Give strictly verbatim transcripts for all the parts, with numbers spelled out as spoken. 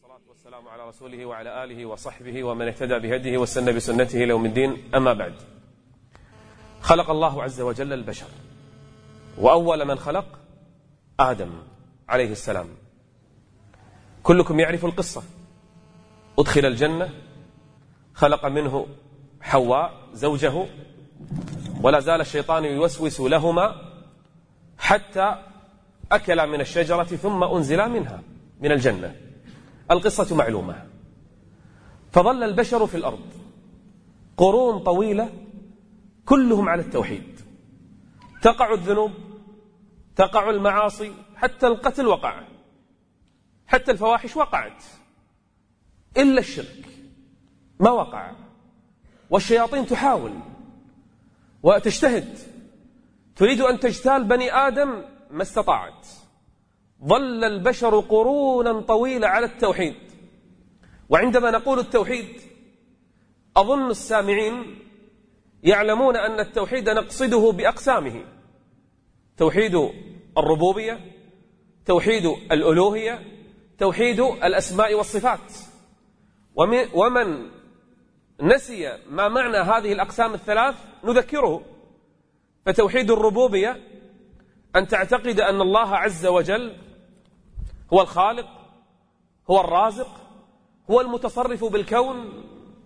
والصلاة والسلام على رسوله وعلى آله وصحبه ومن اهتدى بهديه واستنى بسنته إلى يوم الدين. أما بعد، خلق الله عز وجل البشر، وأول من خلق آدم عليه السلام. كلكم يعرف القصة. أدخل الجنة، خلق منه حواء زوجه، ولا زال الشيطان يوسوس لهما حتى أكلا من الشجرة ثم أنزلا منها من الجنة. القصة معلومة. فظل البشر في الأرض قرون طويلة كلهم على التوحيد. تقع الذنوب، تقع المعاصي، حتى القتل وقع، حتى الفواحش وقعت، إلا الشرك ما وقع. والشياطين تحاول وتجتهد، تريد أن تجتال بني آدم ما استطاعت. ظل البشر قرونا طويلة على التوحيد. وعندما نقول التوحيد، أظن السامعين يعلمون أن التوحيد نقصده بأقسامه: توحيد الربوبية، توحيد الألوهية، توحيد الأسماء والصفات. ومن نسي ما معنى هذه الأقسام الثلاث نذكره. فتوحيد الربوبية أن تعتقد أن الله عز وجل هو الخالق، هو الرازق، هو المتصرف بالكون،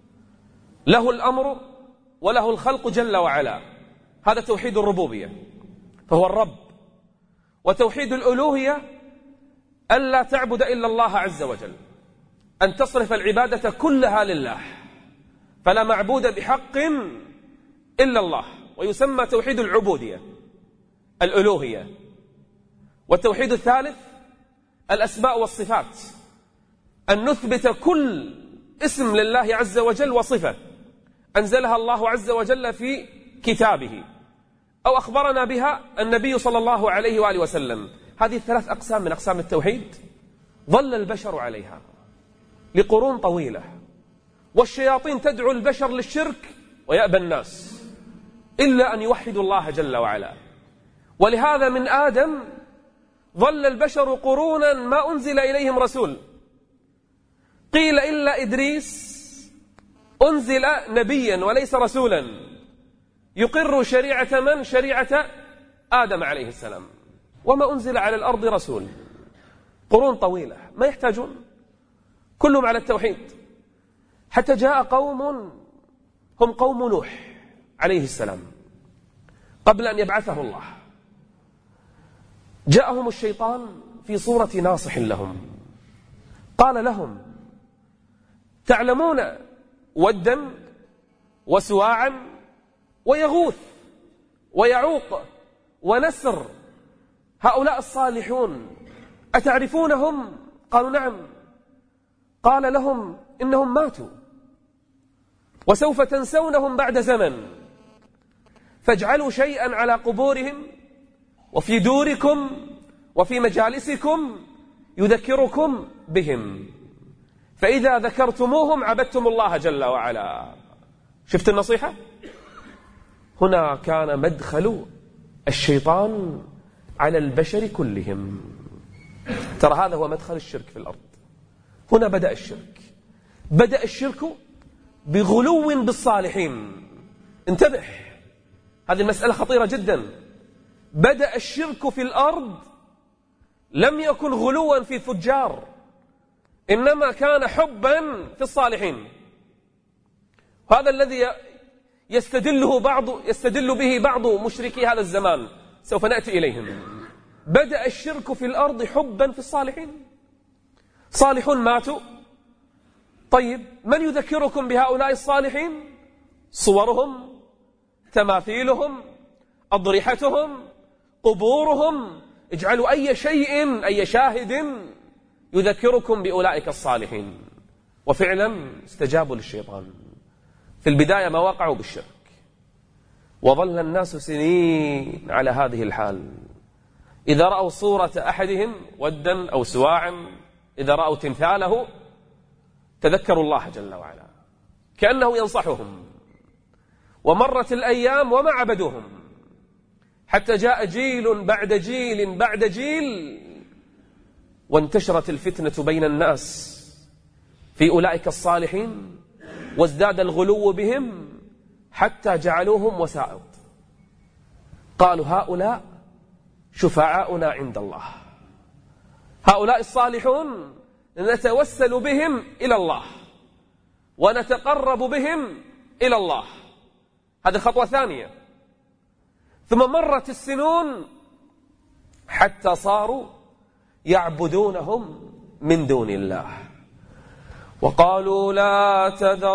له الأمر وله الخلق جل وعلا. هذا توحيد الربوبية، فهو الرب. وتوحيد الألوهية ألا تعبد إلا الله عز وجل، أن تصرف العبادة كلها لله، فلا معبود بحق إلا الله، ويسمى توحيد العبودية الألوهية. والتوحيد الثالث الأسماء والصفات، أن نثبت كل اسم لله عز وجل وصفة أنزلها الله عز وجل في كتابه أو أخبرنا بها النبي صلى الله عليه وآله وسلم. هذه الثلاث أقسام من أقسام التوحيد ظل البشر عليها لقرون طويلة. والشياطين تدعو البشر للشرك ويأبى الناس إلا أن يوحدوا الله جل وعلا. ولهذا من آدم ظل البشر قرونا ما أنزل إليهم رسول. قيل إلا إدريس أنزل نبيا وليس رسولا يقر شريعة من؟ شريعة آدم عليه السلام. وما أنزل على الأرض رسول. قرون طويلة ما يحتاجون، كلهم على التوحيد. حتى جاء قوم هم قوم نوح عليه السلام قبل أن يبعثه الله. جاءهم الشيطان في صورة ناصح لهم، قال لهم: تعلمون ودا وسواعا ويغوث ويعوق ونسر، هؤلاء الصالحون أتعرفونهم؟ قالوا: نعم. قال لهم: إنهم ماتوا وسوف تنسونهم بعد زمن، فاجعلوا شيئا على قبورهم وفي دوركم وفي مجالسكم يذكركم بهم، فإذا ذكرتموهم عبدتم الله جل وعلا. شفت النصيحة؟ هنا كان مدخل الشيطان على البشر كلهم. ترى هذا هو مدخل الشرك في الأرض. هنا بدأ الشرك. بدأ الشرك بغلو بالصالحين. انتبه، هذه المسألة خطيرة جدا. بدأ الشرك في الأرض لم يكن غلوا في الفجار، إنما كان حبا في الصالحين. هذا الذي يستدله بعض يستدل به بعض مشركي هذا الزمان، سوف نأتي إليهم. بدأ الشرك في الأرض حبا في الصالحين. صالحون ماتوا، طيب من يذكركم بهؤلاء الصالحين؟ صورهم، تماثيلهم، أضرحتهم، قبورهم. اجعلوا أي شيء، أي شاهد يذكركم بأولئك الصالحين. وفعلا استجابوا للشيطان. في البداية ما وقعوا بالشرك، وظل الناس سنين على هذه الحال. إذا رأوا صورة أحدهم ودا أو سواعا، إذا رأوا تمثاله تذكروا الله جل وعلا كأنه ينصحهم. ومرت الأيام وما عبدوهم، حتى جاء جيل بعد جيل بعد جيل، وانتشرت الفتنة بين الناس في أولئك الصالحين وازداد الغلو بهم حتى جعلوهم وسائط. قالوا هؤلاء شفعاؤنا عند الله، هؤلاء الصالحون نتوسل بهم إلى الله ونتقرب بهم إلى الله. هذه خطوة ثانية. ثم مرت السنون حتى صاروا يعبدونهم من دون الله. وقالوا لا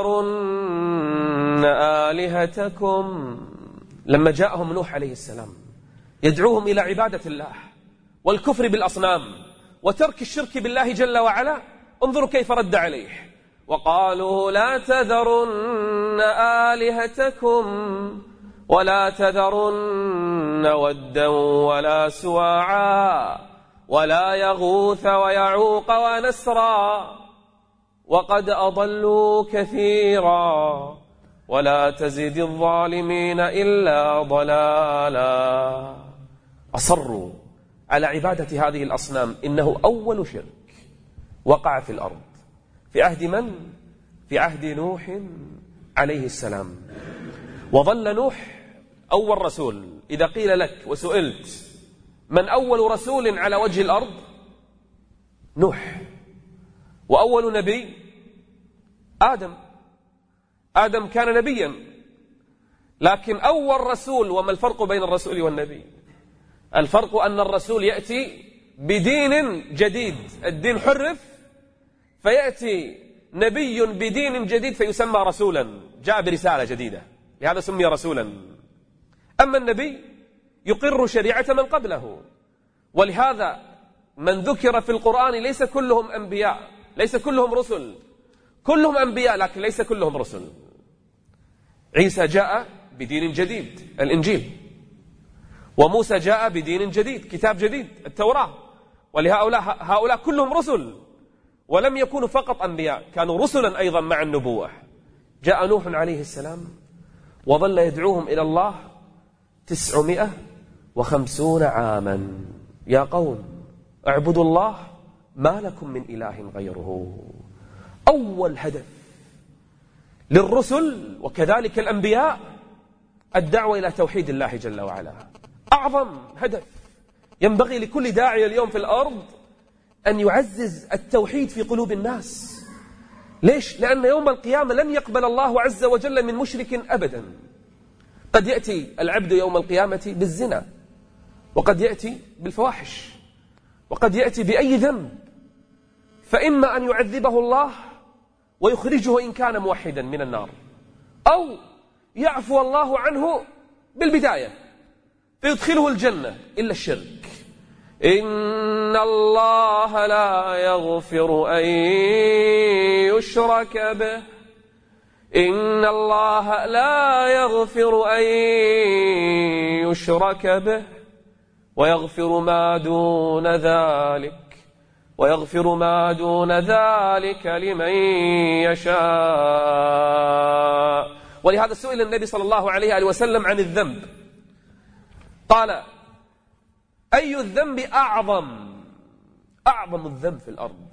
تذرن آلهتكم، لما جاءهم نوح عليه السلام يدعوهم إلى عبادة الله والكفر بالأصنام وترك الشرك بالله جل وعلا، انظروا كيف رد عليه. وقالوا لا تذرن آلهتكم ولا تذرن ودا ولا سواعا ولا يغوث ويعوق ونسرا وقد أضلوا كثيرا ولا تزد الظالمين إلا ضلالا. أصروا على عبادة هذه الأصنام، إنه أول شرك وقع في الأرض. في عهد من؟ في عهد نوح عليه السلام. وظل نوح أول رسول. إذا قيل لك وسئلت من أول رسول على وجه الأرض؟ نوح. وأول نبي آدم. آدم كان نبيا، لكن أول رسول. وما الفرق بين الرسول والنبي؟ الفرق أن الرسول يأتي بدين جديد، الدين حرف، فيأتي نبي بدين جديد فيسمى رسولا، جاء برسالة جديدة، لهذا سمي رسولا. أما النبي يقر شريعة من قبله. ولهذا من ذكر في القرآن ليس كلهم أنبياء، ليس كلهم رسل، كلهم أنبياء لكن ليس كلهم رسل. عيسى جاء بدين جديد، الإنجيل. وموسى جاء بدين جديد، كتاب جديد، التوراة. ولهؤلاء هؤلاء كلهم رسل، ولم يكونوا فقط أنبياء، كانوا رسلا أيضا مع النبوة. جاء نوح عليه السلام وظل يدعوهم إلى الله تسعمائة وخمسين عاما. يا قوم اعبدوا الله ما لكم من إله غيره. أول هدف للرسل وكذلك الأنبياء الدعوة إلى توحيد الله جل وعلا. أعظم هدف ينبغي لكل داعية اليوم في الأرض أن يعزز التوحيد في قلوب الناس. ليش؟ لأن يوم القيامة لن يقبل الله عز وجل من مشرك أبدا. قد يأتي العبد يوم القيامة بالزنا، وقد يأتي بالفواحش، وقد يأتي بأي ذنب، فإما أن يعذبه الله ويخرجه إن كان موحدا من النار، أو يعفو الله عنه بالبداية فيدخله الجنة إلا الشرك. إن الله لا يغفر أن يشرك به إن الله لا يغفر أن يشرك به ويغفر ما دون ذلك ويغفر ما دون ذلك لمن يشاء. ولهذا سئل النبي صلى الله عليه وسلم عن الذنب، قال أي الذنب أعظم أعظم الذنب في الأرض؟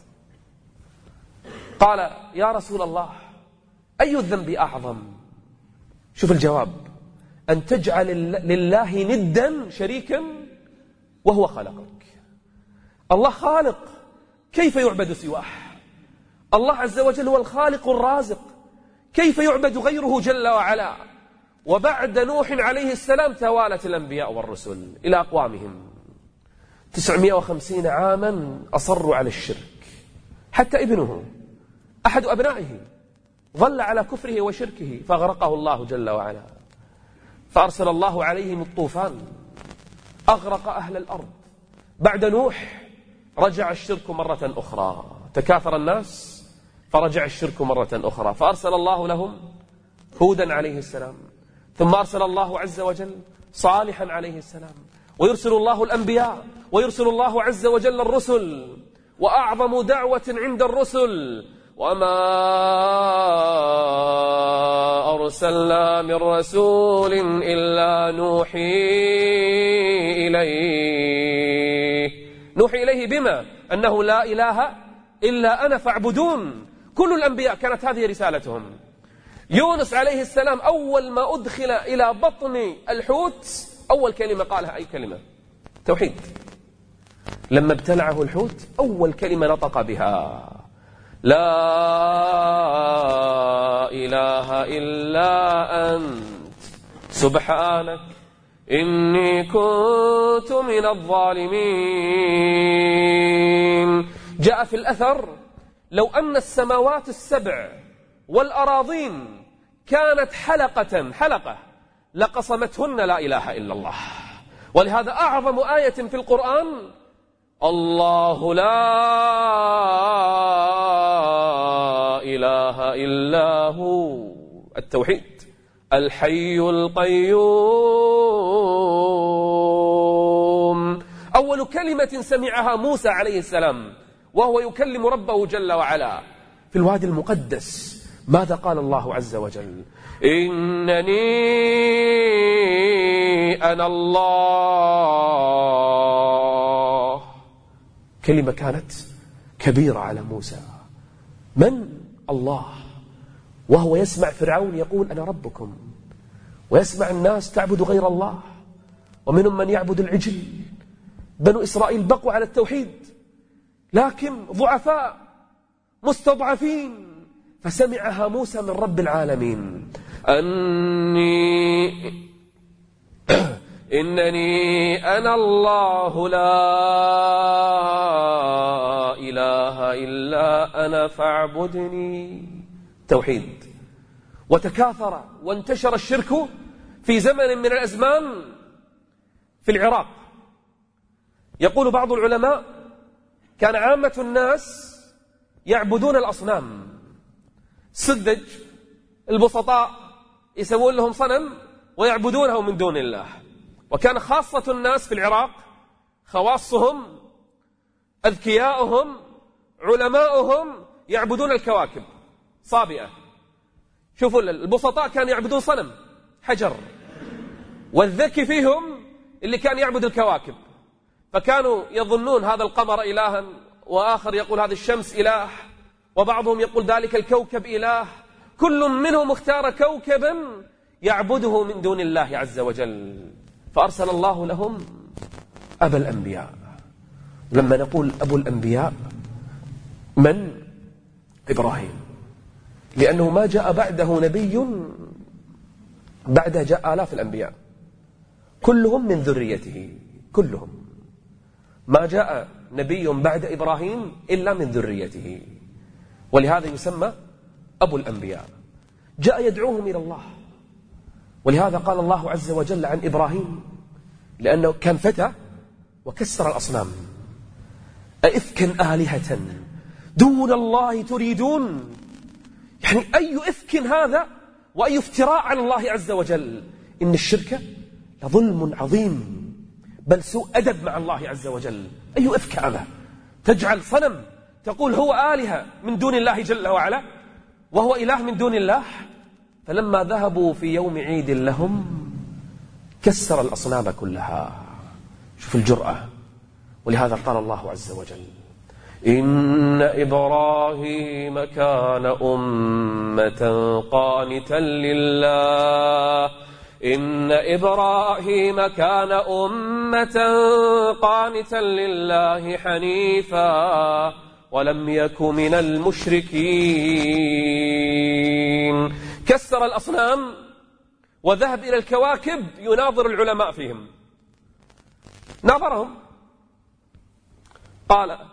قال يا رسول الله أي الذنب أعظم؟ شوف الجواب، أن تجعل لله ندا شريكا وهو خلقك. الله خالق، كيف يعبد سواه؟ الله عز وجل هو الخالق الرازق، كيف يعبد غيره جل وعلا؟ وبعد نوح عليه السلام توالت الأنبياء والرسل إلى أقوامهم. تسعمائة وخمسين عاما أصروا على الشرك، حتى ابنه أحد أبنائه ظل على كفره وشركه فأغرقه الله جل وعلا. فأرسل الله عليهم الطوفان أغرق أهل الأرض. بعد نوح رجع الشرك مرة أخرى، تكاثر الناس فرجع الشرك مرة أخرى، فأرسل الله لهم هودا عليه السلام، ثم أرسل الله عز وجل صالحا عليه السلام، ويرسل الله الأنبياء، ويرسل الله عز وجل الرسل. وأعظم دعوة عند الرسل وما أرسلنا من رسول إلا نوحي إليه نوحي إليه بما؟ أنه لا إله إلا أنا فاعبدون. كل الأنبياء كانت هذه رسالتهم. يونس عليه السلام أول ما أدخل إلى بطن الحوت أول كلمة قالها أي كلمة؟ توحيد. لما ابتلعه الحوت أول كلمة نطق بها لا إله إلا أنت سبحانك إني كنت من الظالمين. جاء في الأثر لو أن السماوات السبع والأراضين كانت حلقة حلقة لقصمتهن لا إله إلا الله. ولهذا أعظم آية في القرآن الله لا إله إلا هو التوحيد الحي القيوم. أول كلمة سمعها موسى عليه السلام وهو يكلم ربه جل وعلا في الوادي المقدس ماذا قال الله عز وجل؟ إنني أنا الله. كلمة كانت كبيرة على موسى. من الله؟ وهو يسمع فرعون يقول أنا ربكم، ويسمع الناس تعبد غير الله، ومنهم من يعبد العجل. بنو إسرائيل بقوا على التوحيد لكن ضعفاء مستضعفين، فسمعها موسى من رب العالمين أني إنني أنا الله لا إله إلا أنا فاعبدني. توحيد. وتكاثر وانتشر الشرك في زمن من الأزمان في العراق. يقول بعض العلماء كان عامة الناس يعبدون الأصنام، سذج البسطاء يسوون لهم صنم ويعبدونه من دون الله. وكان خاصة الناس في العراق خواصهم أذكياؤهم علماؤهم يعبدون الكواكب صابئة. شوفوا البسطاء كانوا يعبدون صنم حجر، والذكي فيهم اللي كان يعبد الكواكب، فكانوا يظنون هذا القمر إلها، وآخر يقول هذه الشمس إله، وبعضهم يقول ذلك الكوكب إله. كل منهم اختار كوكبا يعبده من دون الله عز وجل، فأرسل الله لهم أبا الأنبياء. لما نقول أبو الأنبياء من؟ إبراهيم، لأنه ما جاء بعده نبي، بعده جاء آلاف الأنبياء كلهم من ذريته، كلهم ما جاء نبي بعد إبراهيم إلا من ذريته، ولهذا يسمى أبو الأنبياء. جاء يدعوهم إلى الله، ولهذا قال الله عز وجل عن إبراهيم لأنه كان فتى وكسر الأصنام أئفكا آلهة دون الله تريدون. يعني أي إفك هذا وأي افتراء على الله عز وجل. إن الشرك لظلم عظيم، بل سوء أدب مع الله عز وجل. أي إفك هذا؟ تجعل صنم تقول هو آلهة من دون الله جل وعلا وهو إله من دون الله. فلما ذهبوا في يوم عيد لهم كسر الأصنام كلها. شوف الجرأة. ولهذا قال الله عز وجل إن إبراهيم كان أمة قانتا لله إن إبراهيم كان أمة قانتا لله حنيفا ولم يك من المشركين. كسر الأصنام وذهب إلى الكواكب يناظر العلماء فيهم. ناظرهم قال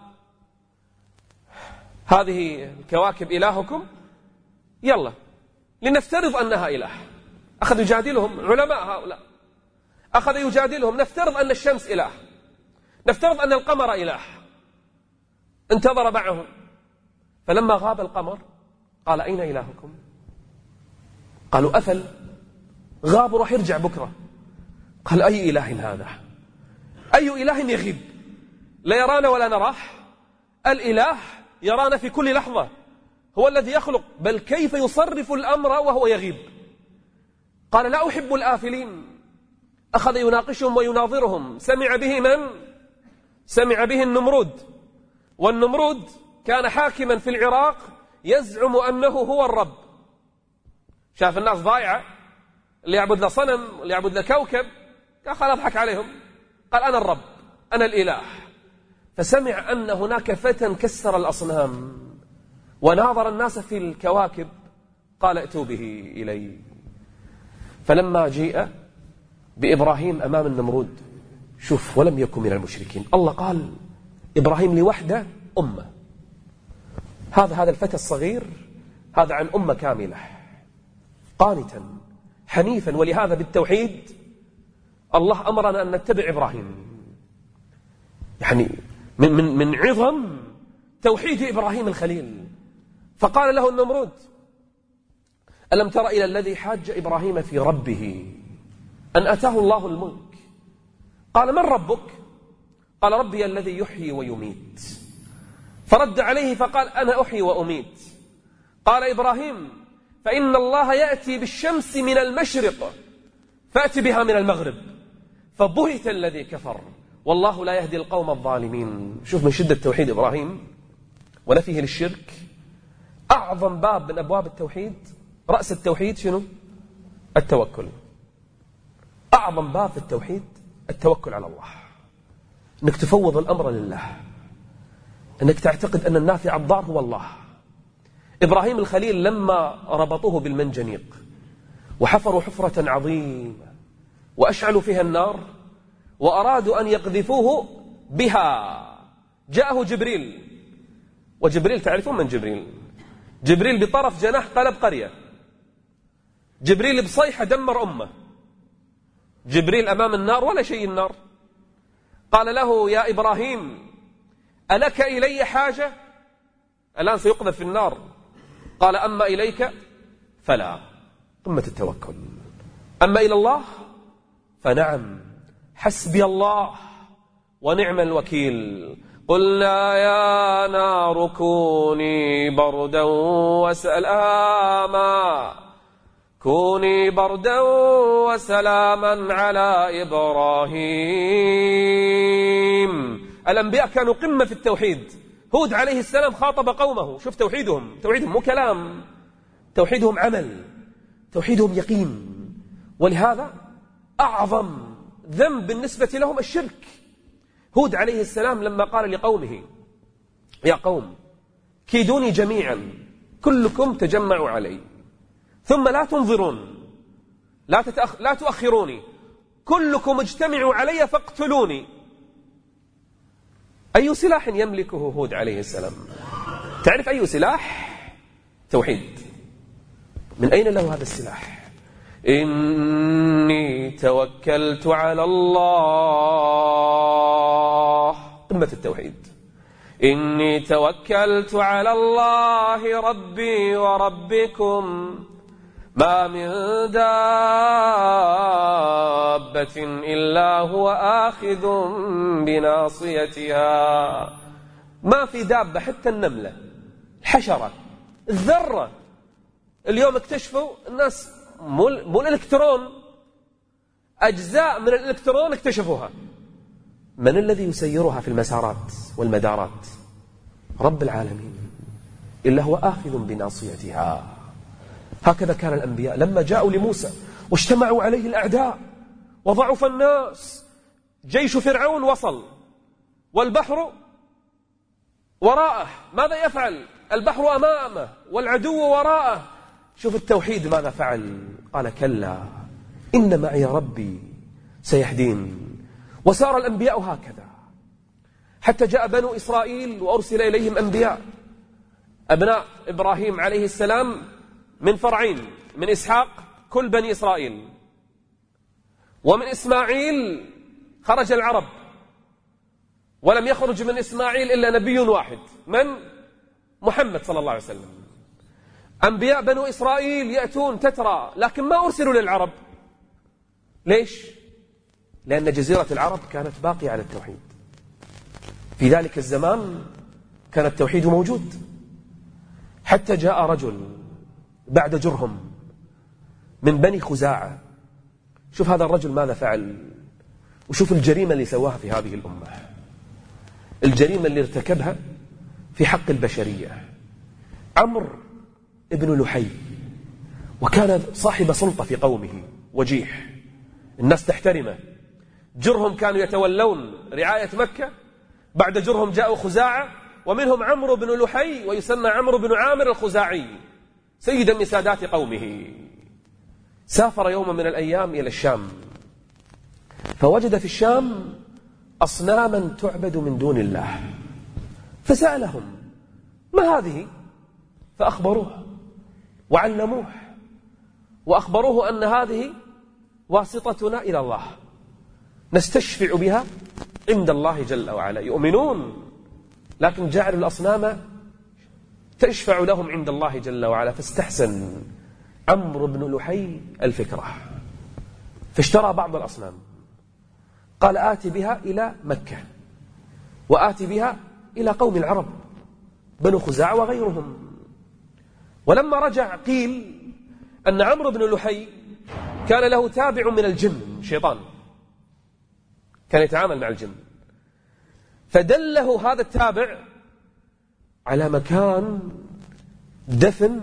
هذه الكواكب إلهكم؟ يلا لنفترض أنها إله. أخذ يجادلهم علماء هؤلاء، أخذ يجادلهم. نفترض أن الشمس إله، نفترض أن القمر إله. انتظر معهم، فلما غاب القمر قال أين إلهكم؟ قالوا أفل، غاب وراح يرجع بكرة. قال أي إله هذا؟ أي إله يغيب؟ لا يرانا ولا نراه. الإله يرانا في كل لحظة، هو الذي يخلق، بل كيف يصرف الأمر وهو يغيب؟ قال لا أحب الآفلين. أخذ يناقشهم ويناظرهم. سمع به من؟ سمع به النمرود. والنمرود كان حاكما في العراق يزعم أنه هو الرب. شاف الناس ضايعة، اللي يعبد له صنم واللي يعبد له كوكب، قال خل أضحك عليهم، قال أنا الرب أنا الإله. فسمع أن هناك فتى كسر الأصنام وناظر الناس في الكواكب، قال ائتوا به إلي. فلما جيء بإبراهيم أمام النمرود، شوف، ولم يكن من المشركين، الله قال إبراهيم لوحده أمة. هذا هذا الفتى الصغير هذا عن أمة كاملة قانتا حنيفا. ولهذا بالتوحيد الله أمرنا أن نتبع إبراهيم. يعني من, من, من عظم توحيد إبراهيم الخليل. فقال له النمرود ألم تر إلى الذي حاج إبراهيم في ربه أن أتاه الله الملك؟ قال من ربك؟ قال ربي الذي يحيي ويميت. فرد عليه فقال أنا أحيي وأميت. قال إبراهيم فإن الله يأتي بالشمس من المشرق فأتي بها من المغرب. فبهت الذي كفر والله لا يهدي القوم الظالمين. شوف من شدة توحيد إبراهيم ونفيه للشرك. أعظم باب من أبواب التوحيد، رأس التوحيد شنو؟ التوكل. أعظم باب في التوحيد التوكل على الله، أنك تفوض الأمر لله، أنك تعتقد أن النافع الضار هو الله. إبراهيم الخليل لما ربطوه بالمنجنيق وحفروا حفرة عظيمة وأشعلوا فيها النار وأرادوا أن يقذفوه بها، جاءه جبريل. وجبريل تعرفون من جبريل؟ جبريل بطرف جناح قلب قرية، جبريل بصيحة دمر أمة. جبريل أمام النار ولا شيء النار. قال له يا إبراهيم ألك إلي حاجة؟ الآن سيقذف في النار. قال أما إليك فلا. قمة التوكل. أما إلى الله فنعم، حسبي الله ونعم الوكيل. قلنا يا نار كوني بردا وسلاما كوني بردا وسلاما على إبراهيم. الأنبياء كانوا قمة في التوحيد. هود عليه السلام خاطب قومه، شوف توحيدهم، توحيدهم مو كلام، توحيدهم عمل، توحيدهم يقين. ولهذا أعظم ذنب بالنسبة لهم الشرك. هود عليه السلام لما قال لقومه يا قوم كيدوني جميعا كلكم تجمعوا علي ثم لا تنظرون، لا, تتأخ... لا تؤخروني، كلكم اجتمعوا علي فاقتلوني. أي سلاح يملكه هود عليه السلام؟ تعرف أي سلاح؟ توحيد. من أين له هذا السلاح؟ إني توكلت على الله. قمة التوحيد. إني توكلت على الله ربي وربكم ما من دابة إلا هو آخذ بناصيتها. ما في دابة، حتى النملة، الحشرة، الذرة. اليوم اكتشفوا الناس مو مو الإلكترون، أجزاء من الإلكترون اكتشفوها. من الذي يسيرها في المسارات والمدارات؟ رب العالمين، إلا هو آخذ بناصيتها. هكذا كان الأنبياء لما جاءوا لموسى واجتمعوا عليه الأعداء وضعف الناس، جيش فرعون وصل والبحر وراءه، ماذا يفعل؟ البحر أمامه والعدو وراءه. شوف التوحيد ماذا فعل؟ قال كلا إن معي ربي سيهدين. وسار الأنبياء هكذا حتى جاء بنو إسرائيل وأرسل إليهم أنبياء. أبناء إبراهيم عليه السلام من فرعين، من إسحاق كل بني إسرائيل، ومن إسماعيل خرج العرب، ولم يخرج من إسماعيل إلا نبي واحد، من؟ محمد صلى الله عليه وسلم. أنبياء بنو إسرائيل يأتون تترى، لكن ما أرسلوا للعرب. ليش؟ لأن جزيرة العرب كانت باقية على التوحيد. في ذلك الزمان كان التوحيد موجود، حتى جاء رجل بعد جرهم من بني خزاعة. شوف هذا الرجل ماذا فعل، وشوف الجريمة اللي سواها في هذه الأمة، الجريمة اللي ارتكبها في حق البشرية. عمرو ابن لحي، وكان صاحب سلطة في قومه وجيح، الناس تحترمه. جرهم كانوا يتولون رعاية مكة، بعد جرهم جاءوا خزاعة، ومنهم عمرو بن لحي ويسمى عمرو بن عامر الخزاعي سيدا من سادات قومه. سافر يوما من الأيام إلى الشام، فوجد في الشام أصناما تعبد من دون الله، فسألهم ما هذه؟ فأخبروه وعلموه وأخبروه أن هذه واسطتنا إلى الله، نستشفع بها عند الله جل وعلا. يؤمنون لكن جعلوا الأصنام تشفع لهم عند الله جل وعلا. فاستحسن عمرو بن لحي الفكرة، فاشترى بعض الأصنام، قال آتي بها إلى مكة وآتي بها إلى قوم العرب بنو خزاعة وغيرهم. ولما رجع قيل أن عمرو بن لحي كان له تابع من الجن، شيطان كان يتعامل مع الجن، فدله هذا التابع على مكان دفن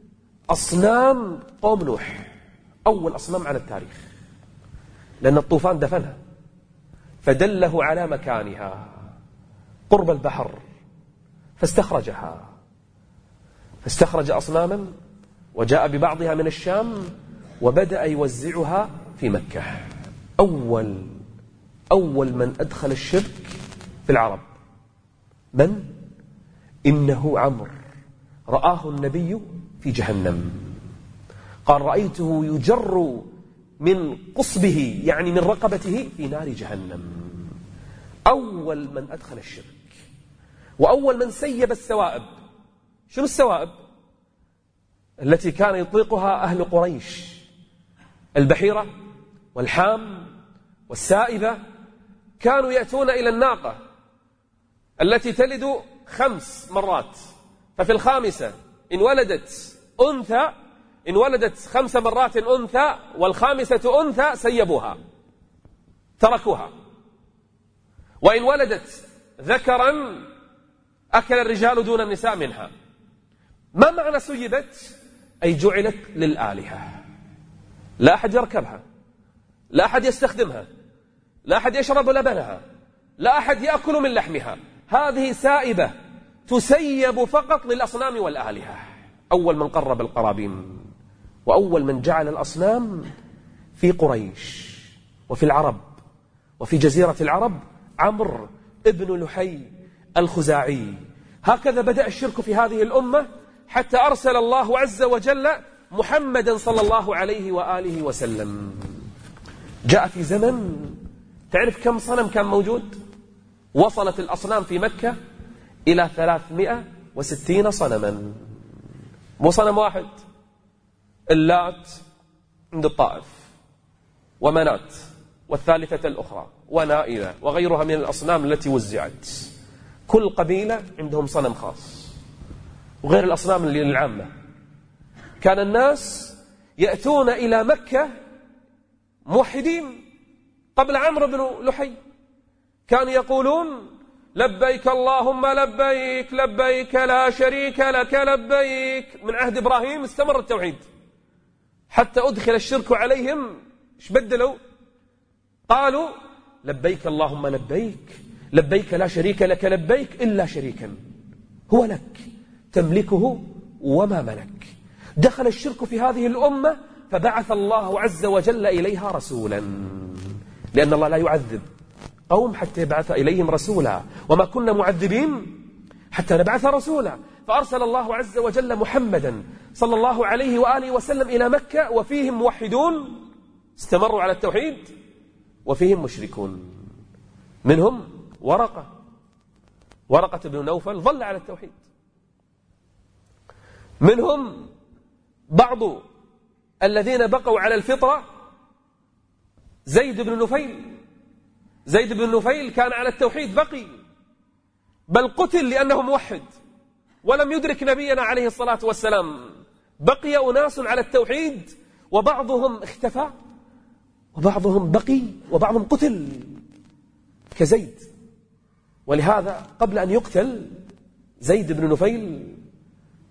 أصنام قوم نوح، أول أصنام على التاريخ، لأن الطوفان دفنها، فدله على مكانها قرب البحر، فاستخرجها، فاستخرج أصناما وجاء ببعضها من الشام وبدأ يوزعها في مكة. أول أول من أدخل الشرك في العرب من؟ إنه عمرو، رآه النبي في جهنم، قال رأيته يجر من قصبه يعني من رقبته في نار جهنم. أول من أدخل الشرك وأول من سيب السوائب. شنو السوائب؟ التي كان يطلقها أهل قريش، البحيرة والحام والسائبة، كانوا يأتون إلى الناقة التي تلد خمس مرات، ففي الخامسة إن ولدت أنثى، إن ولدت خمس مرات أنثى والخامسة أنثى سيبوها تركوها، وإن ولدت ذكرا أكل الرجال دون النساء منها. ما معنى سيبت؟ أي جعلت للآلهة، لا أحد يركبها، لا أحد يستخدمها، لا أحد يشرب لبنها، لا أحد يأكل من لحمها، هذه سائبة تسيب فقط للأصنام والآلهة. أول من قرب القرابين وأول من جعل الأصنام في قريش وفي العرب وفي جزيرة العرب عمرو ابن لحي الخزاعي. هكذا بدأ الشرك في هذه الأمة، حتى أرسل الله عز وجل محمدا صلى الله عليه وآله وسلم. جاء في زمن، تعرف كم صنم كان موجود؟ وصلت الأصنام في مكة إلى ثلاثمائة وستين صنما، مو صنم واحد. اللات عند الطائف، ومنات والثالثة الأخرى، ونائلة وغيرها من الأصنام التي وزعت، كل قبيلة عندهم صنم خاص، وغير الأصنام اللي للعامة. كان الناس يأتون إلى مكة موحدين قبل عمرو بن لحي، كانوا يقولون لبيك اللهم لبيك لبيك لا شريك لك لبيك. من عهد إبراهيم استمر التوحيد حتى أدخل الشرك عليهم. ايش بدلوا؟ قالوا لبيك اللهم لبيك لبيك لا شريك لك لبيك إلا شريكا هو لك تملكه وما ملك. دخل الشرك في هذه الأمة، فبعث الله عز وجل إليها رسولا، لأن الله لا يعذب قوم حتى يبعث إليهم رسولا، وما كنا معذبين حتى نبعث رسولا. فأرسل الله عز وجل محمدا صلى الله عليه وآله وسلم إلى مكة، وفيهم موحدون استمروا على التوحيد، وفيهم مشركون، منهم ورقة ورقة بن نوفل ظل على التوحيد، منهم بعض الذين بقوا على الفطرة، زيد بن نفيل. زيد بن نفيل كان على التوحيد بقي، بل قتل لأنه موحد ولم يدرك نبينا عليه الصلاة والسلام. بقي أناس على التوحيد، وبعضهم اختفى وبعضهم بقي وبعضهم قتل كزيد. ولهذا قبل أن يقتل زيد بن نفيل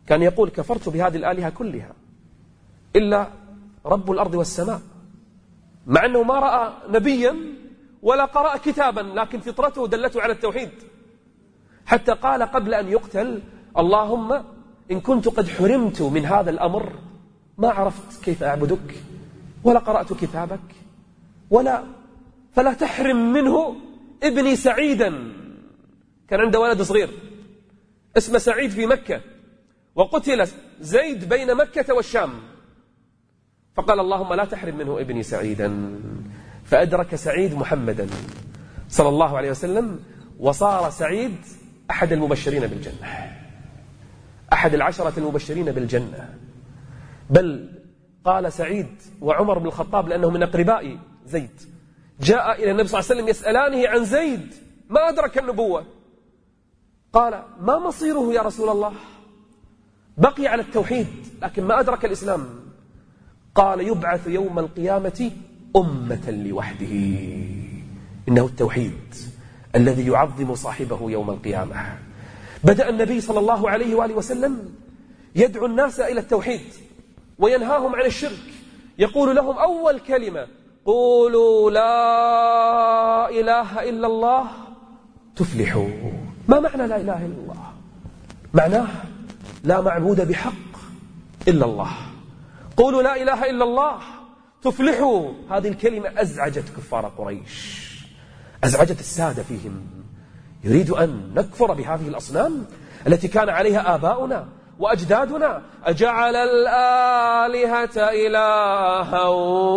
كان يقول كفرت بهذه الآلهة كلها إلا رب الأرض والسماء، مع أنه ما رأى نبيا ولا قرأ كتابا، لكن فطرته دلته على التوحيد، حتى قال قبل أن يقتل اللهم إن كنت قد حرمت من هذا الأمر ما عرفت كيف أعبدك ولا قرأت كتابك، ولا فلا تحرم منه ابني سعيدا. كان عنده ولد صغير اسمه سعيد في مكة، وقتل زيد بين مكة والشام، فقال اللهم لا تحرم منه ابني سعيدا، فأدرك سعيد محمدا صلى الله عليه وسلم، وصار سعيد أحد المبشرين بالجنة، أحد العشرة المبشرين بالجنة. بل قال سعيد وعمر بن الخطاب لأنه من أقرباء زيد، جاء إلى النبي صلى الله عليه وسلم يسألانه عن زيد ما أدرك النبوة، قال ما مصيره يا رسول الله؟ بقي على التوحيد لكن ما أدرك الإسلام. قال يبعث يوم القيامة أمة لوحده، إنه التوحيد الذي يعظم صاحبه يوم القيامة. بدأ النبي صلى الله عليه وآله وسلم يدعو الناس إلى التوحيد وينهاهم عن الشرك، يقول لهم أول كلمة قولوا لا إله إلا الله تفلحوا. ما معنى لا إله إلا الله؟ معناه لا معبود بحق إلا الله. قولوا لا إله إلا الله تفلحوا. هذه الكلمة أزعجت كفار قريش، أزعجت السادة فيهم. يريد أن نكفر بهذه الأصنام التي كان عليها آباؤنا وأجدادنا؟ أجعل الآلهة إلها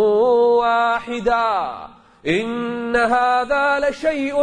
واحدا إن هذا لشيء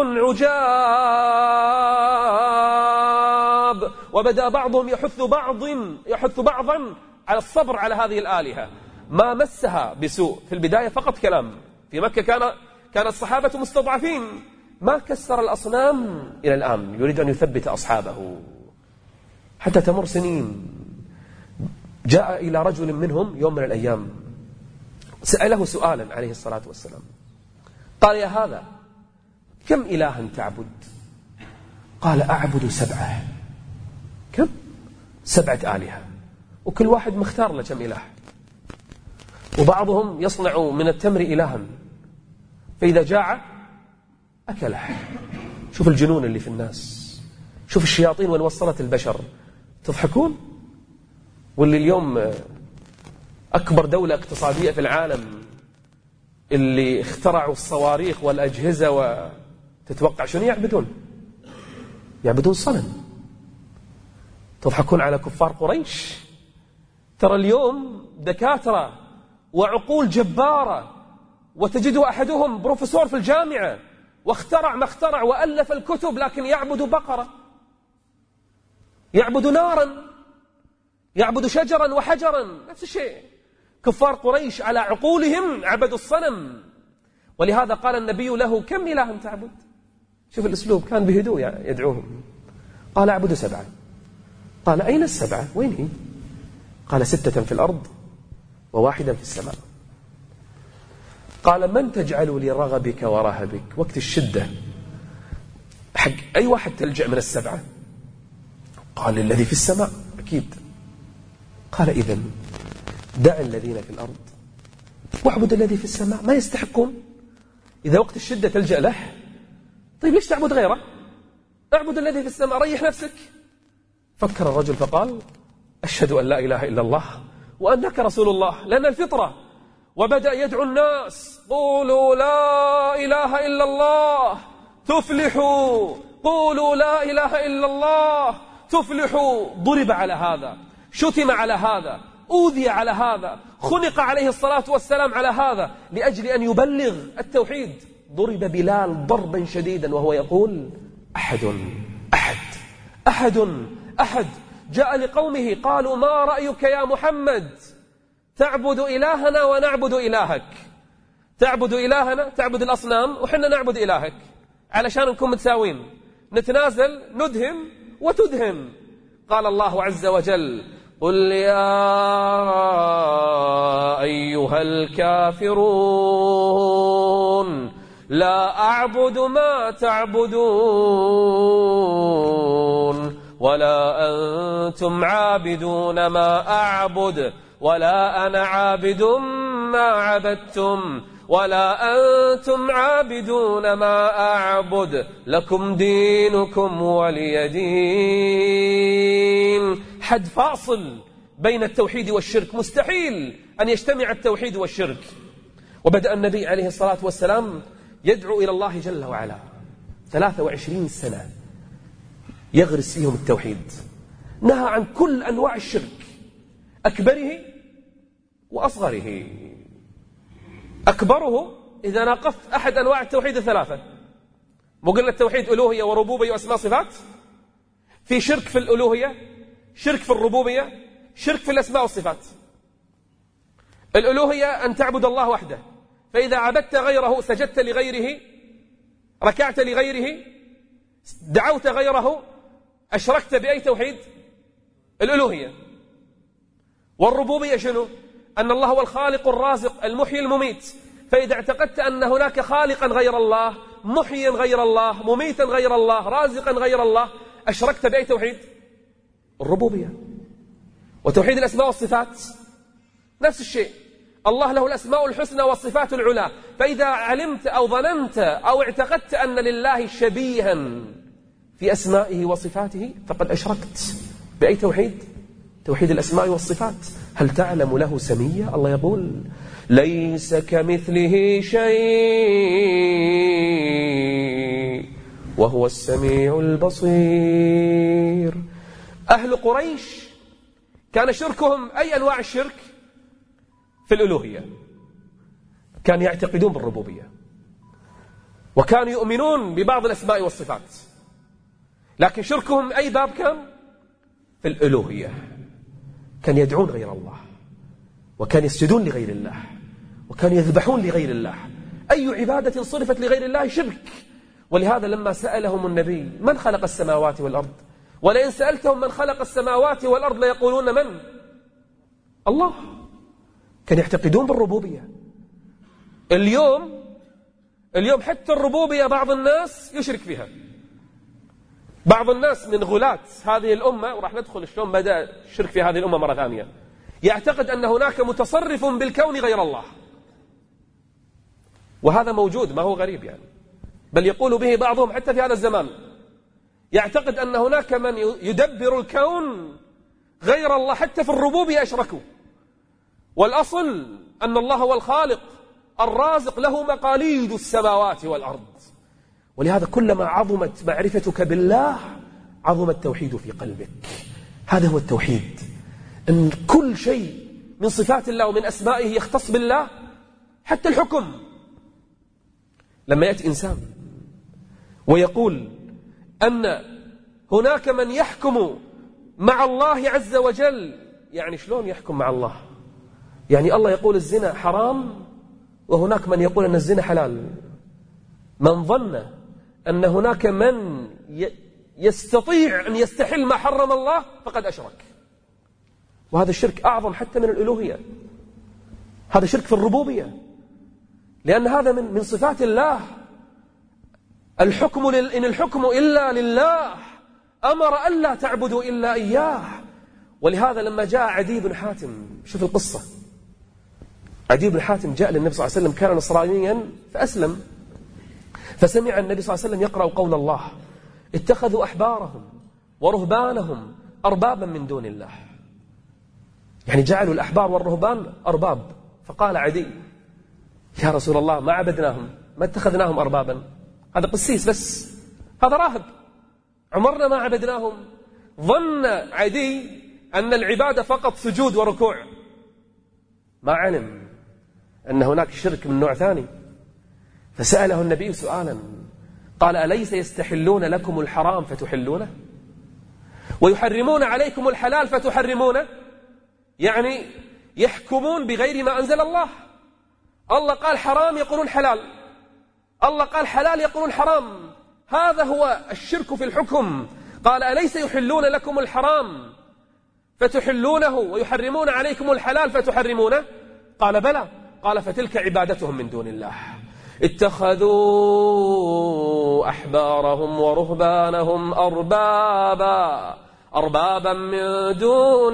عجاب. وبدأ بعضهم يحث بعض يحث بعضا على الصبر على هذه الآلهة، ما مسها بسوء في البداية، فقط كلام. في مكة كان كان الصحابة مستضعفين، ما كسر الأصنام إلى الآن، يريد أن يثبت أصحابه حتى تمر سنين. جاء إلى رجل منهم يوم من الأيام سأله سؤالا عليه الصلاة والسلام، قال يا هذا كم إلها تعبد؟ قال أعبد سبعة. كم؟ سبعة آلهة، وكل واحد مختار له كم إله، وبعضهم يصنع من التمر إلها فإذا جاع أكله. شوف الجنون اللي في الناس، شوف الشياطين وين وصلت البشر. تضحكون؟ واللي اليوم أكبر دولة اقتصادية في العالم اللي اخترعوا الصواريخ والأجهزة، وتتوقع شنو يعبدون؟ يعبدون صنم. تضحكون على كفار قريش؟ ترى اليوم دكاترة وعقول جبارة، وتجد أحدهم بروفيسور في الجامعة واخترع ما اخترع وألف الكتب، لكن يعبد بقرة، يعبد نارا، يعبد شجرا وحجرا، نفس الشيء. كفار قريش على عقولهم عبدوا الصنم. ولهذا قال النبي له كم إلها تعبد؟ شوف الأسلوب، كان بهدوء يدعوهم. قال أعبد سبعة. قال أين السبعة؟ وين هي؟ قال ستة في الأرض وواحدا في السماء. قال من تجعل لرغبك ورهبك وقت الشدة حق أي واحد تلجأ من السبعة؟ قال الذي في السماء أكيد. قال إذن دع الذين في الأرض واعبد الذي في السماء، ما يستحقون. إذا وقت الشدة تلجأ له، طيب ليش تعبد غيره؟ اعبد الذي في السماء، ريح نفسك. فكر الرجل فقال أشهد أن لا إله إلا الله وأنك رسول الله، لأن الفطرة. وبدأ يدعو الناس قولوا لا إله إلا الله تفلحوا، قولوا لا إله إلا الله تفلحوا. ضرب على هذا، شتم على هذا، أوذي على هذا، خنق عليه الصلاة والسلام على هذا لأجل أن يبلغ التوحيد. ضرب بلال ضربا شديدا وهو يقول أحد أحد أحد أحد. جاء لقومه قالوا ما رأيك يا محمد؟ تعبد إلهنا ونعبد إلهك، تعبد إلهنا، تعبد الأصنام، وحنا نعبد إلهك، علشان نكون متساوين، نتنازل، ندهم وتدهم. قال الله عز وجل قل يا أيها الكافرون لا أعبد ما تعبدون ولا أنتم عابدون ما أعبد ولا أنا عابد ما عبدتم ولا أنتم عابدون ما أعبد لكم دينكم ولي دين. حد فاصل بين التوحيد والشرك، مستحيل أن يجتمع التوحيد والشرك. وبدأ النبي عليه الصلاة والسلام يدعو إلى الله جل وعلا ثلاثة وعشرين سنة يغرس فيهم التوحيد، نهى عن كل أنواع الشرك، أكبره وأصغره. أكبره إذا ناقضت أحد أنواع التوحيد الثلاثة، مو قلنا التوحيد ألوهية وربوبية وأسماء صفات، في شرك في الألوهية، شرك في الربوبية، شرك في الأسماء والصفات. الألوهية أن تعبد الله وحده، فإذا عبدت غيره، سجدت لغيره، ركعت لغيره، دعوت غيره، أشركت بأي توحيد؟ الألوهية. والربوبية شنو؟ أن الله هو الخالق الرازق المحيي المميت، فإذا اعتقدت أن هناك خالقا غير الله، محيا غير الله، مميتا غير الله، رازقا غير الله، أشركت بأي توحيد؟ الربوبية. وتوحيد الأسماء والصفات نفس الشيء، الله له الأسماء الحسنى والصفات العلى، فإذا علمت أو ظننت أو اعتقدت أن لله شبيها في أسمائه وصفاته فقد أشركت بأي توحيد؟ توحيد الأسماء والصفات. هل تعلم له سميا؟ الله يقول ليس كمثله شيء وهو السميع البصير. أهل قريش كان شركهم أي أنواع الشرك؟ في الألوهية، كانوا يعتقدون بالربوبية وكانوا يؤمنون ببعض الأسماء والصفات، لكن شركهم أي باب كان؟ في الألوهية، كان يدعون غير الله، وكان يسجدون لغير الله، وكان يذبحون لغير الله. أي عبادة صرفت لغير الله شرك. ولهذا لما سألهم النبي من خلق السماوات والأرض، ولئن سألتهم من خلق السماوات والأرض ليقولون من؟ الله. كان يعتقدون بالربوبية. اليوم اليوم حتى الربوبية بعض الناس يشرك فيها، بعض الناس من غلاة هذه الأمة، وراح ندخل شلون بدأ الشرك في هذه الأمة مرة ثانية، يعتقد أن هناك متصرف بالكون غير الله، وهذا موجود ما هو غريب يعني، بل يقول به بعضهم حتى في هذا الزمان، يعتقد أن هناك من يدبر الكون غير الله، حتى في الربوبية أشركوا. والأصل أن الله هو الخالق الرازق، له مقاليد السماوات والأرض. ولهذا كلما عظمت معرفتك بالله عظم التوحيد في قلبك. هذا هو التوحيد، أن كل شيء من صفات الله ومن أسمائه يختص بالله، حتى الحكم. لما يأتي إنسان ويقول أن هناك من يحكم مع الله عز وجل، يعني شلون يحكم مع الله؟ يعني الله يقول الزنا حرام وهناك من يقول أن الزنا حلال. من ظن أن هناك من يستطيع أن يستحل ما حرم الله فقد أشرك. وهذا الشرك أعظم حتى من الألوهية، هذا شرك في الربوبية، لأن هذا من من صفات الله. الحكم لل... إن الحكم إلا لله، أمر ألا تعبدوا إلا إياه. ولهذا لما جاء عدي بن حاتم، شوف القصة، عدي بن حاتم جاء للنبي صلى الله عليه وسلم، كان نصرانيا فأسلم، فسمع النبي صلى الله عليه وسلم يقرأ قول الله اتخذوا أحبارهم ورهبانهم أربابا من دون الله، يعني جعلوا الأحبار والرهبان أرباب. فقال عدي يا رسول الله ما عبدناهم، ما اتخذناهم أربابا، هذا قسيس بس، هذا راهب، عمرنا ما عبدناهم. ظن عدي أن العبادة فقط سجود وركوع، ما علم أن هناك شرك من نوع ثاني. فسأله النبي سؤالا قال أليس يستحلون لكم الحرام فتحلونه ويحرمون عليكم الحلال فتحرمونه؟ يعني يحكمون بغير ما أنزل الله. الله قال حرام يقولون حلال، الله قال حلال يقولون حرام. هذا هو الشرك في الحكم. قال أليس يحلون لكم الحرام فتحلونه ويحرمون عليكم الحلال فتحرمونه؟ قال بلى. قال فتلك عبادتهم من دون الله، اتخذوا أحبارهم ورهبانهم أربابا أربابا من دون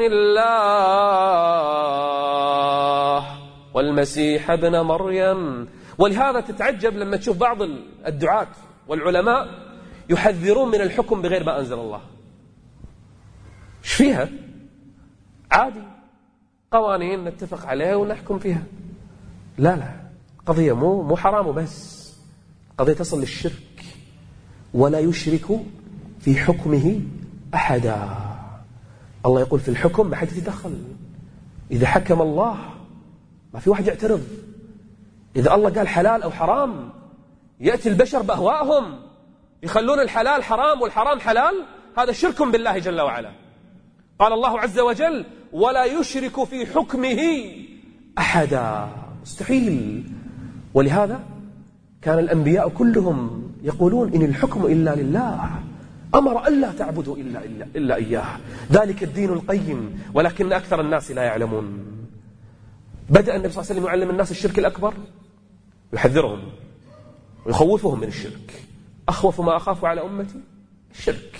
الله والمسيح ابن مريم. ولهذا تتعجب لما تشوف بعض الدعاة والعلماء يحذرون من الحكم بغير ما أنزل الله. ايش فيها؟ عادي، قوانين نتفق عليها ونحكم فيها. لا لا، قضية مو مو حرام وبس، قضية تصل للشرك. ولا يشرك في حكمه أحدا. الله يقول في الحكم ما حد يتدخل. إذا حكم الله ما في واحد يعترض. إذا الله قال حلال أو حرام يأتي البشر بأهوائهم يخلون الحلال حرام والحرام حلال. هذا شرك بالله جل وعلا. قال الله عز وجل ولا يشرك في حكمه أحدا، مستحيل. ولهذا كان الأنبياء كلهم يقولون إن الحكم إلا لله، أمر ألا تعبدوا إلا, إلا, إلا إياه، ذلك الدين القيم ولكن أكثر الناس لا يعلمون. بدأ النبي صلى الله عليه وسلم يعلم الناس الشرك الأكبر، يحذرهم ويخوفهم من الشرك. أخوف ما أخاف على أمتي الشرك.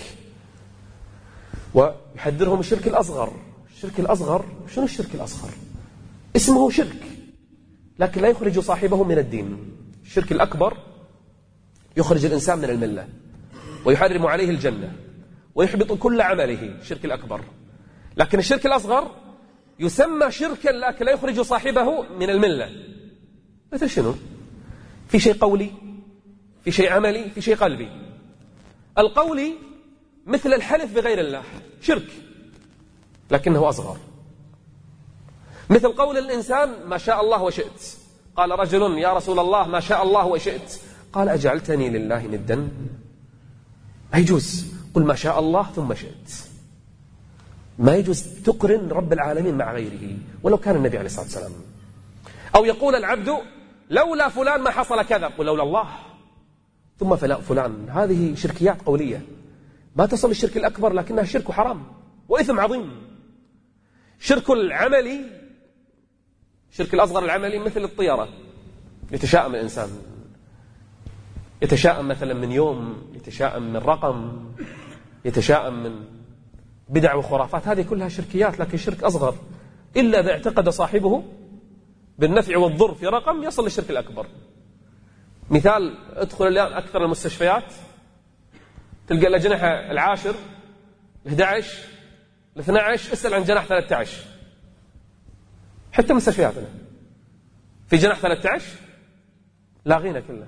ويحذرهم الشرك الأصغر. الشرك الأصغر شنو الشرك الأصغر؟ اسمه شرك لكن لا يخرج صاحبه من الدين. الشرك الأكبر يخرج الإنسان من الملة ويحرم عليه الجنة ويحبط كل عمله، الشرك الأكبر. لكن الشرك الأصغر يسمى شركا لكن لا يخرج صاحبه من الملة. مثل شنو؟ في شيء قولي، في شيء عملي، في شيء قلبي. القولي مثل الحلف بغير الله، شرك لكنه أصغر. مثل قول الإنسان ما شاء الله وشئت. قال رجل يا رسول الله ما شاء الله وشئت، قال أجعلتني لله ندا؟ ما يجوز، قل ما شاء الله ثم شئت. ما يجوز تقرن رب العالمين مع غيره ولو كان النبي عليه الصلاة والسلام. أو يقول العبد لولا فلان ما حصل كذا، قل لولا الله ثم فلان. هذه شركيات قولية ما تصل الشرك الأكبر لكنها شرك حرام وإثم عظيم. شرك العملي، شرك الأصغر العملي مثل الطيرة. يتشائم الإنسان، يتشائم مثلا من يوم، يتشائم من رقم، يتشائم من بدع وخرافات. هذه كلها شركيات لكن شرك أصغر. إلا إذا اعتقد صاحبه بالنفع والضر في رقم يصل للشرك الأكبر. مثال، ادخل الآن أكثر المستشفيات تلقى الأجنحة العاشر الأحد عشر الاثنى عشر، اسأل عن جناح ثلاثة عشر. حتى مستشفياتنا في جناح ثلاثة عشر لاغينا كله،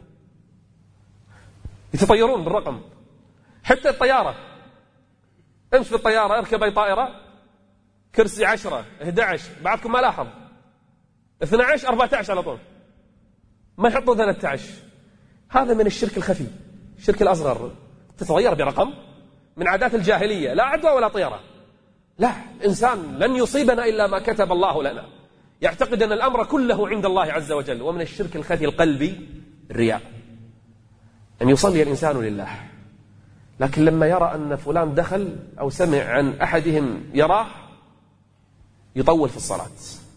يتطيرون بالرقم. حتى الطيارة، امشي في الطيارة، اركب أي طائرة، كرسي عشرة أحد عشر، بعضكم ما لاحظ اثنى عشر أربعة عشر على طول، ما يحطون ثلاثة عشر. هذا من الشرك الخفي، الشرك الأصغر. تتغير برقم من عادات الجاهلية، لا عدوى ولا طيرة. لا، الإنسان لن يصيبنا إلا ما كتب الله لنا، يعتقد أن الأمر كله عند الله عز وجل. ومن الشرك الخفي القلبي الرياء، أن يصلي الإنسان لله لكن لما يرى أن فلان دخل أو سمع عن أحدهم يراه يطول في الصلاة.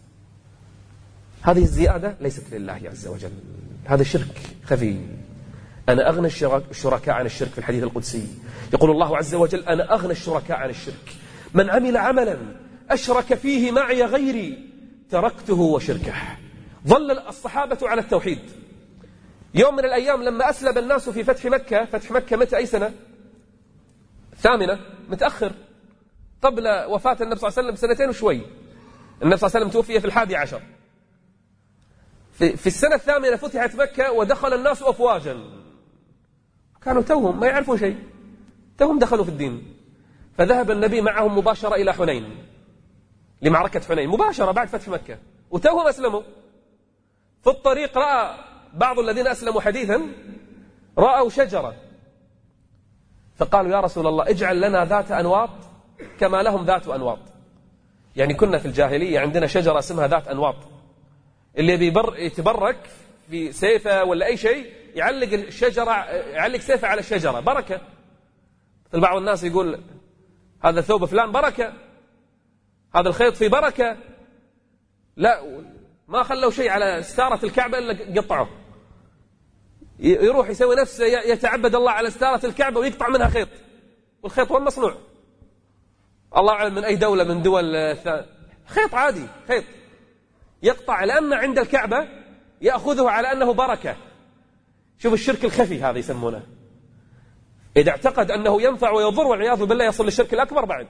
هذه الزيادة ليست لله عز وجل، هذا شرك خفي. أنا أغنى الشركاء عن الشرك. في الحديث القدسي يقول الله عز وجل أنا أغنى الشركاء عن الشرك، من عمل عملا أشرك فيه معي غيري تركته وشركه. ظل الصحابة على التوحيد. يوم من الأيام لما أسلم الناس في فتح مكة، فتح مكة متى؟ أي سنة؟ ثامنة، متأخر، قبل وفاة النبي صلى الله عليه وسلم سنتين وشوي. النبي صلى الله عليه وسلم توفي في الحادي عشر. في, في السنة الثامنة فتحت مكة ودخل الناس أفواجا، كانوا توهم ما يعرفوا شيء، توهم دخلوا في الدين. فذهب النبي معهم مباشرة إلى حنين، لمعركة حنين مباشرة بعد فتح مكة، وتوهم أسلموا. في الطريق رأى بعض الذين أسلموا حديثا، رأوا شجرة فقالوا يا رسول الله اجعل لنا ذات أنواط كما لهم ذات أنواط. يعني كنا في الجاهلية عندنا شجرة اسمها ذات أنواط، اللي بيبر يتبرك في سيفه ولا أي شيء يعلق الشجرة، يعلق سيفه على الشجرة بركة. بعض الناس يقول هذا ثوب فلان بركة، هذا الخيط فيه بركة. لا، ما خلوا شيء على ستارة الكعبة إلا قطعه. يروح يسوي نفسه يتعبد الله على ستارة الكعبة ويقطع منها خيط، والخيط هو المصنوع. الله أعلم من أي دولة من دول خيط عادي، خيط يقطع، لأن عند الكعبة يأخذه على أنه بركة. شوف الشرك الخفي هذا يسمونه، إذا اعتقد أنه ينفع ويضر والعياذ بالله يصل للشرك الأكبر بعد.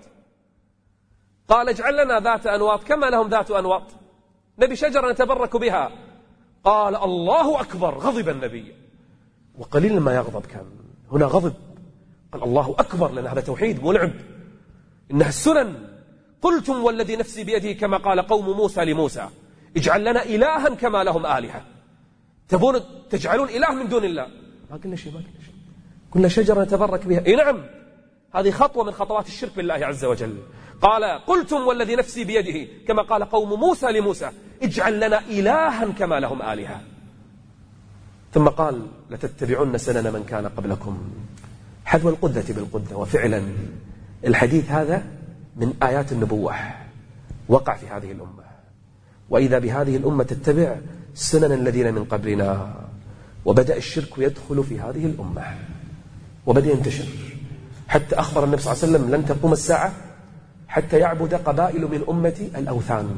قال اجعل لنا ذات أنواط كما لهم ذات أنواط، نبي شجرة نتبرك بها. قال الله أكبر، غضب النبي، وقليل ما يغضب كان، هنا غضب، قال الله أكبر، لأن هذا توحيد مو لعب، إنها السنن. قلتم والذي نفسي بيده كما قال قوم موسى لموسى اجعل لنا إلها كما لهم آلهة، تبون تجعلون إله من دون الله. ما قلنا شيء، ما قلنا شيء، قلنا شجرة نتبرك بها. إيه نعم، هذه خطوة من خطوات الشرك بالله عز وجل. قال قلتم والذي نفسي بيده كما قال قوم موسى لموسى اجعل لنا إلها كما لهم آلهة. ثم قال لتتبعن سنن من كان قبلكم حذو القدة بالقدة. وفعلا الحديث هذا من آيات النبوة وقع في هذه الأمة، وإذا بهذه الأمة تتبع سنن الذين من قبلنا. وبدأ الشرك يدخل في هذه الأمة وبدأ ينتشر، حتى أخبر النبي صلى الله عليه وسلم لن تقوم الساعة حتى يعبد قبائل من أمتي الأوثان،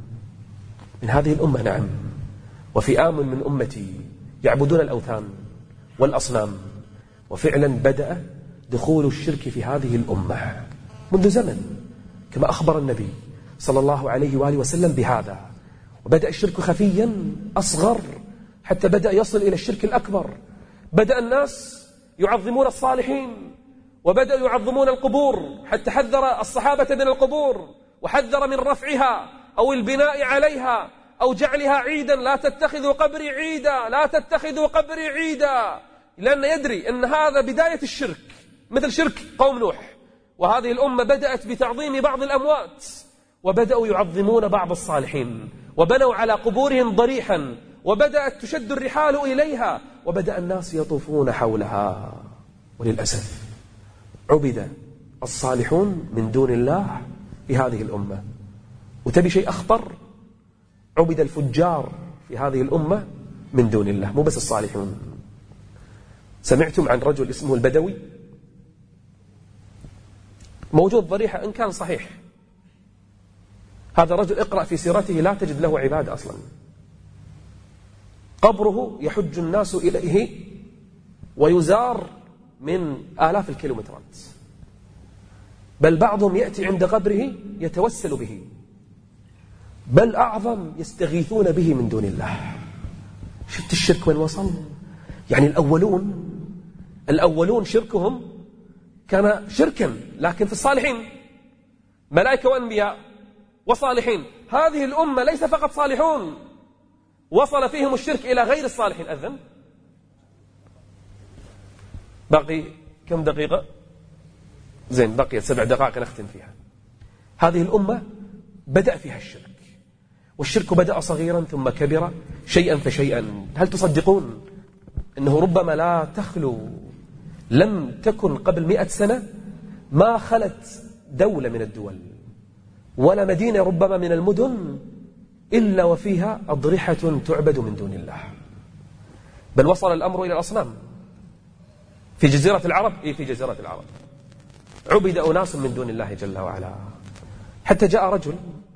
من هذه الأمة. نعم، وفئام من أمتي يعبدون الأوثان والأصنام. وفعلا بدأ دخول الشرك في هذه الأمة منذ زمن، كما أخبر النبي صلى الله عليه وآله وسلم بهذا. وبدأ الشرك خفيا أصغر حتى بدأ يصل إلى الشرك الأكبر. بدأ الناس يعظمون الصالحين، وبدأوا يعظمون القبور، حتى حذر الصحابة من القبور، وحذر من رفعها أو البناء عليها أو جعلها عيدا. لا تتخذوا قبري عيدا، لا تتخذوا قبري عيدا، لأن يدري أن هذا بداية الشرك، مثل شرك قوم نوح. وهذه الأمة بدأت بتعظيم بعض الأموات، وبدأوا يعظمون بعض الصالحين، وبنوا على قبورهم ضريحا، وبدأت تشد الرحال إليها، وبدأ الناس يطوفون حولها. وللأسف عبد الصالحون من دون الله في هذه الأمة. وتبي شيء أخطر، عبد الفجار في هذه الأمة من دون الله، مو بس الصالحون. سمعتم عن رجل اسمه البدوي، موجود ضريحة إن كان صحيح. هذا رجل اقرأ في سيرته لا تجد له عبادة أصلا. قبره يحج الناس إليه ويزار من آلاف الكيلومترات، بل بعضهم يأتي عند قبره يتوسل به، بل أعظم يستغيثون به من دون الله. شفت الشرك وين وصل؟ يعني الأولون الأولون شركهم كان شركا، لكن في الصالحين، ملائكة وأنبياء وصالحين. هذه الأمة ليس فقط صالحون، وصل فيهم الشرك إلى غير الصالحين. أذن باقي كم دقيقة؟ زين، بقي سبع دقائق نختم فيها. هذه الأمة بدأ فيها الشرك، والشرك بدأ صغيرا ثم كبر شيئا فشيئا. هل تصدقون أنه ربما لا تخلو، لم تكن قبل مئة سنة ما خلت دولة من الدول ولا مدينة ربما من المدن إلا وفيها أضرحة تعبد من دون الله. بل وصل الأمر إلى الأصنام في جزيرة العرب. إيه، في جزيرة العرب عبد أناس من دون الله جل وعلا. حتى جاء رجل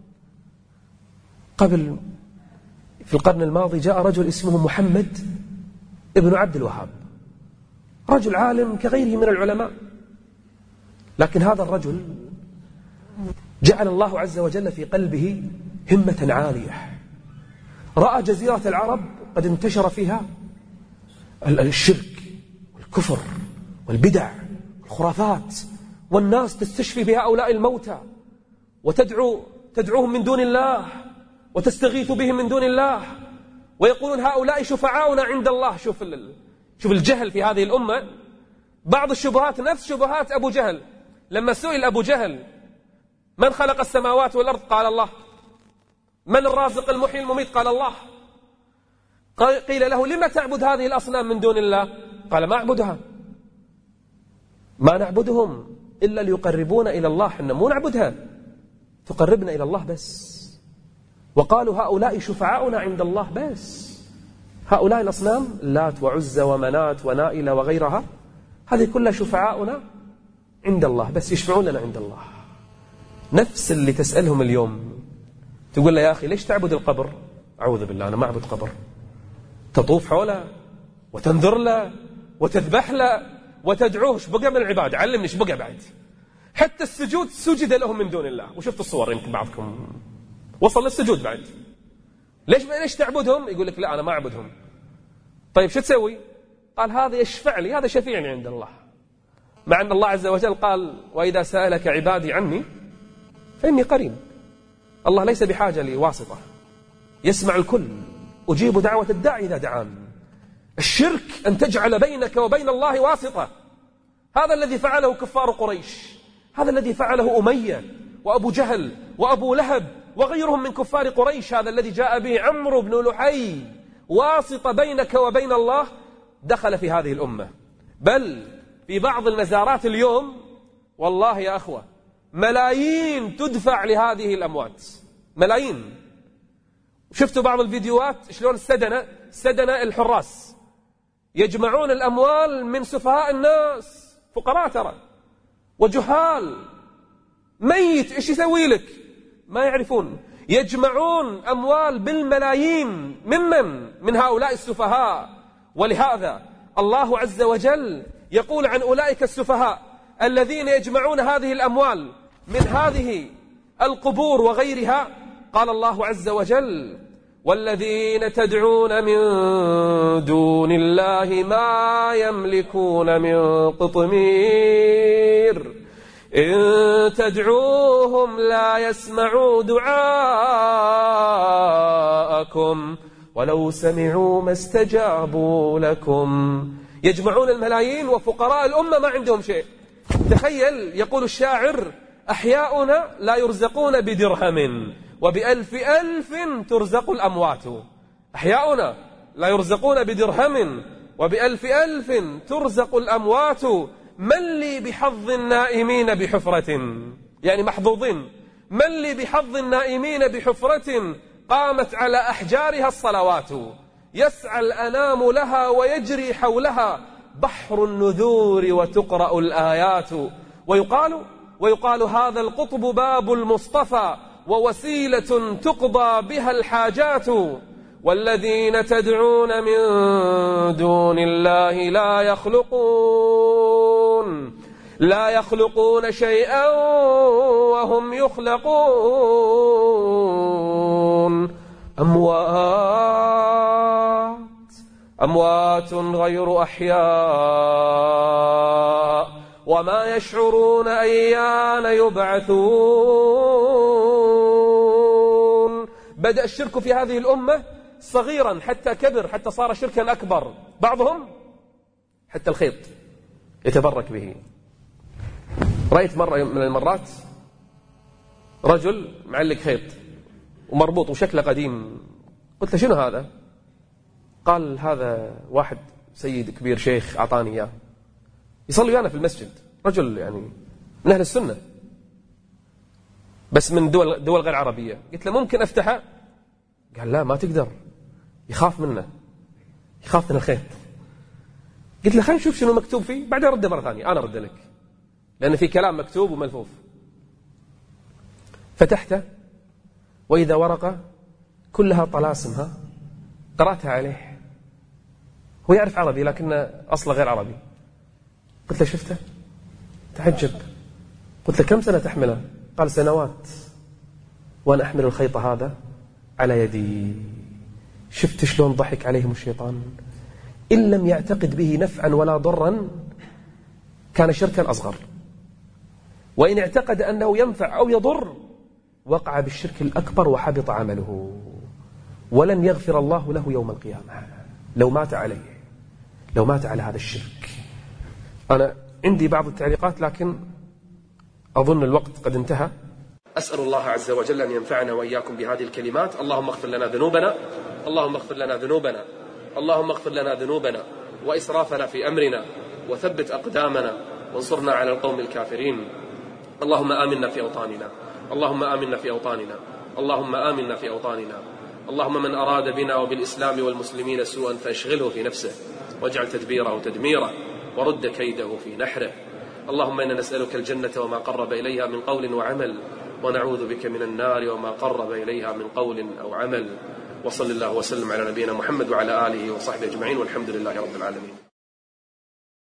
قبل في القرن الماضي، جاء رجل اسمه محمد ابن عبد الوهاب، رجل عالم كغيره من العلماء، لكن هذا الرجل جعل الله عز وجل في قلبه همة عالية. رأى جزيرة العرب قد انتشر فيها الشرك والكفر والبدع والخرافات، والناس تستشفي بهؤلاء الموتى وتدعو تدعوهم من دون الله وتستغيث بهم من دون الله، ويقولون هؤلاء شفعاؤنا عند الله. شوف شوف الجهل في هذه الأمة. بعض الشبهات نفس شبهات أبو جهل. لما سئل أبو جهل من خلق السماوات والأرض قال الله. من الرازق المحيي المميت قال الله. قيل له لما تعبد هذه الأصنام من دون الله؟ قال ما أعبدها، ما نعبدهم إلا ليقربونا إلى الله، حنا مو نعبدها، تقربنا إلى الله بس. وقالوا هؤلاء شفعاؤنا عند الله بس. هؤلاء الأصنام لات وعزى ومنات ونائلة وغيرها، هذه كلها شفعاؤنا عند الله بس، يشفعون لنا عند الله. نفس اللي تسألهم اليوم، تقول له يا أخي ليش تعبد القبر؟ أعوذ بالله أنا ما أعبد قبر. تطوف حوله وتنذر له وتذبح له وتدعوه، ايش بقى من العبادة؟ علمني ايش بقى بعد. حتى السجود سجد لهم من دون الله، وشفت الصور يمكن بعضكم وصل للسجود بعد. ليش ليش تعبدهم؟ يقول لك لا أنا ما أعبدهم. طيب شو تسوي؟ قال هذا يشفع لي، هذا شفيعني عند الله، مع أن الله عز وجل قال وإذا سألك عبادي عني فإني قريب. الله ليس بحاجة لواسطة، يسمع الكل، أجيب دعوة الداعي إذا دعان. الشرك أن تجعل بينك وبين الله واسطة، هذا الذي فعله كفار قريش، هذا الذي فعله أمية وأبو جهل وأبو لهب وغيرهم من كفار قريش، هذا الذي جاء به عمرو بن لحي، واسطة بينك وبين الله. دخل في هذه الأمة، بل في بعض المزارات اليوم والله يا أخوة ملايين تدفع لهذه الأموات، ملايين. شفتوا بعض الفيديوهات شلون السدنة السدنة الحراس يجمعون الأموال من سفهاء الناس، فقراء ترى وجهال، ميت إيش يسوي لك؟ ما يعرفون. يجمعون أموال بالملايين ممن من هؤلاء السفهاء. ولهذا الله عز وجل يقول عن أولئك السفهاء الذين يجمعون هذه الأموال من هذه القبور وغيرها، قال الله عز وجل والذين تدعون من دون الله ما يملكون من قطمير إن تدعوهم لا يسمعوا دعاءكم ولو سمعوا ما استجابوا لكم. يجمعون الملايين وفقراء الأمة ما عندهم شيء. تخيل، يقول الشاعر أحياؤنا لا يرزقون بدرهم وبألف ألف ترزق الأموات. أحياؤنا لا يرزقون بدرهم وبألف ألف ترزق الأموات. من لي بحظ النائمين بحفرة، يعني محظوظين، من لي بحظ النائمين بحفرة قامت على أحجارها الصلوات. يسعى الأنام لها ويجري حولها بحر النذور وتقرأ الآيات. ويقال ويقال هذا القطب باب المصطفى ووسيلة تقضى بها الحاجات. والذين تدعون من دون الله لا يخلقون لا يخلقون شيئا وهم يخلقون. أموات أموات غير أحياء وما يشعرون أيان يبعثون. بدأ الشرك في هذه الأمة صغيرا حتى كبر، حتى صار شركا أكبر. بعضهم حتى الخيط يتبرك به. رأيت مرة من المرات رجل معلق خيط ومربوط وشكله قديم، قلت له شنو هذا؟ قال هذا واحد سيد كبير شيخ أعطاني إياه، يصلي أنا في المسجد، رجل يعني من أهل السنة بس من دول, دول غير عربية. قلت له ممكن أفتحه؟ قال لا ما تقدر، يخاف منه، يخاف من الخيط. قلت له خلينا نشوف شنو مكتوب فيه بعدين رده مرة ثانية، أنا رد لك لأن في كلام مكتوب وملفوف. فتحته وإذا ورقة كلها طلاسمها، قرأتها عليه، هو يعرف عربي لكن أصله غير عربي. قلت له شفته؟ تعجب. قلت له كم سنة تحمله؟ قال سنوات وأنا أحمل الخيط هذا على يدي. شفت شلون ضحك عليهم الشيطان؟ إن لم يعتقد به نفعا ولا ضرا كان شركا أصغر، وإن اعتقد أنه ينفع أو يضر وقع بالشرك الأكبر وحبط عمله ولن يغفر الله له يوم القيامة لو مات عليه، لو مات على هذا الشرك. أنا عندي بعض التعليقات لكن أظن الوقت قد انتهى. أسأل الله عز وجل أن ينفعنا وإياكم بهذه الكلمات. اللهم اغفر لنا ذنوبنا اللهم اغفر لنا ذنوبنا اللهم اغفر لنا ذنوبنا وإسرافنا في أمرنا وثبت أقدامنا وانصرنا على القوم الكافرين. اللهم آمنا في أوطاننا اللهم آمنا في أوطاننا اللهم آمنا في أوطاننا. اللهم من أراد بنا وبالإسلام والمسلمين سوءا فاشغله في نفسه واجعل تدبيره تدميره ورد كيده في نحره. اللهم إنا نسألك الجنة وما قرب إليها من قول وعمل ونعوذ بك من النار وما قرب إليها من قول أو عمل. وصل الله وسلم على نبينا محمد وعلى آله وصحبه أجمعين، والحمد لله رب العالمين.